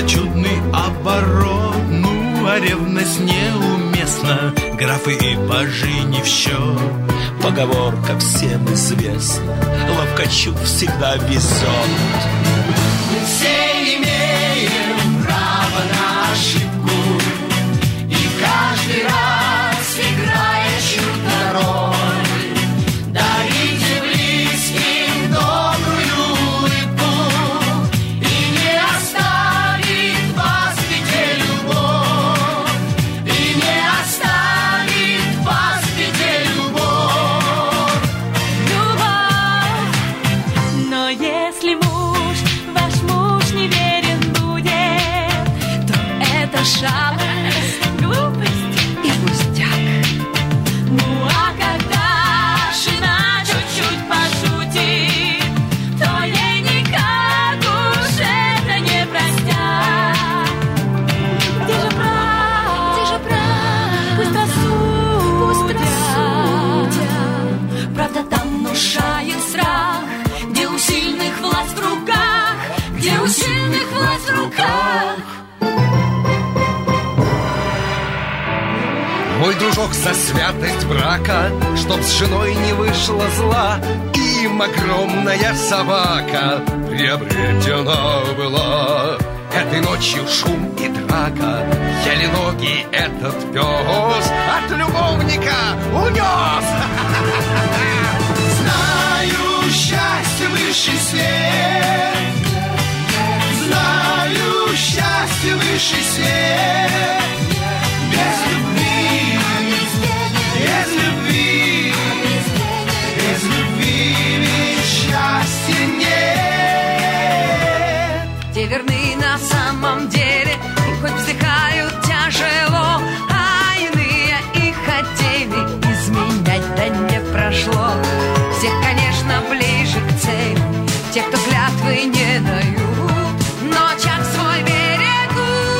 чудный оборот. Ну, а ревность неуместна, графы и пажи не в счет. Поговорка всем известна, ловкачу всегда везет. Мы все имеем право на ошибку, и каждый раз, играя чью-то роль, дарите близким добрую улыбку, и не оставит вас в беде любовь, и не оставит вас в беде любовь. Любовь, но если ваш муж неверен будет, то это шалость, глупость и пустяк. Ну а когда жена чуть-чуть пошутит, то ей никак уж это не простят. Где же прав, пусть рассудят. Правда там внушает страх, где у сильных власть в руках, где у сильных власть в руках. Мой дружок за святость брака, чтоб с женой не вышло зла, им огромная собака приобретена была. Этой ночью шум и драка, еле ноги этот пес от любовника унес. Знаю, счастье высший свет, знаю, счастье высший свет. Без любви, без любви, без любви ведь счастья нет. Те верны на самом деле, и хоть вздыхают тяжело, а иные и хотели изменять, да не прошло. Всех, конечно, ближе к цели те, кто клятвы не дают, но очаг свой берегут.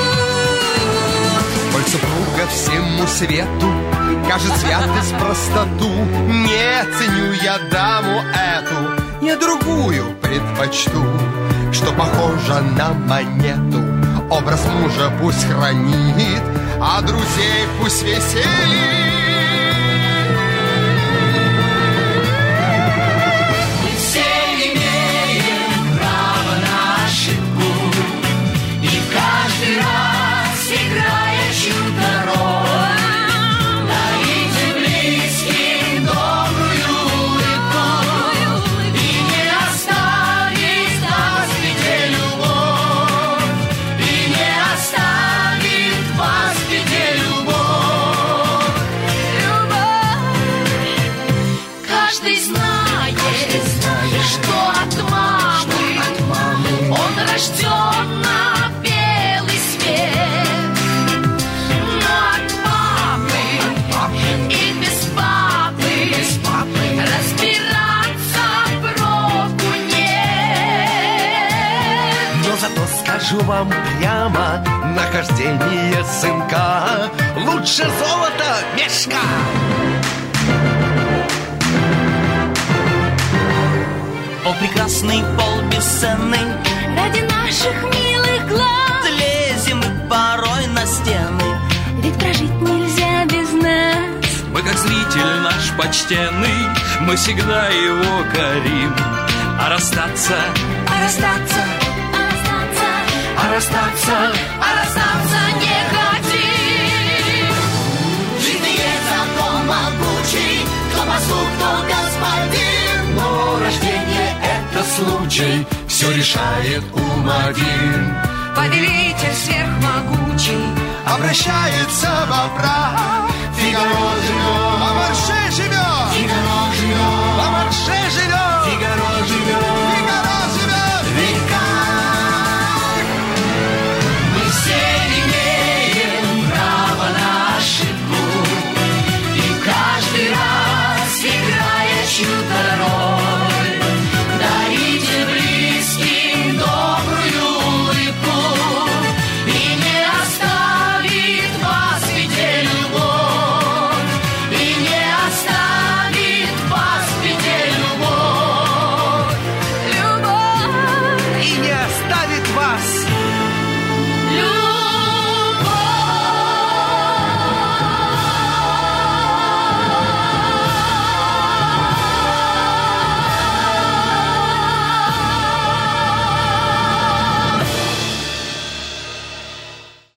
Коль супруга всему свету кажет святость простоту, не ценю я даму эту, я другую предпочту, что похожа на монету. Образ мужа пусть хранит, а друзей пусть веселит. Каждый раз, играя чью-то роль, дарите близким добрую улыбку, и не оставит нас в беде любовь, и не оставит вас в беде любовь. Любовь. Каждый знает, что от мамы он рожден на Скажу вам прямо, нахождение сынка лучше золота мешка. О, прекрасный пол бесценный, ради наших милых глаз лезем мы порой на стены, ведь прожить нельзя без нас. Мы как зритель наш почтенный, мы всегда его корим. А расстаться, не хотим. Жизнь есть закон могучий, кто послуг, кто господин. Но рождение — это случай, все решает ум один. Повелитель сверхмогучий Обращается во прах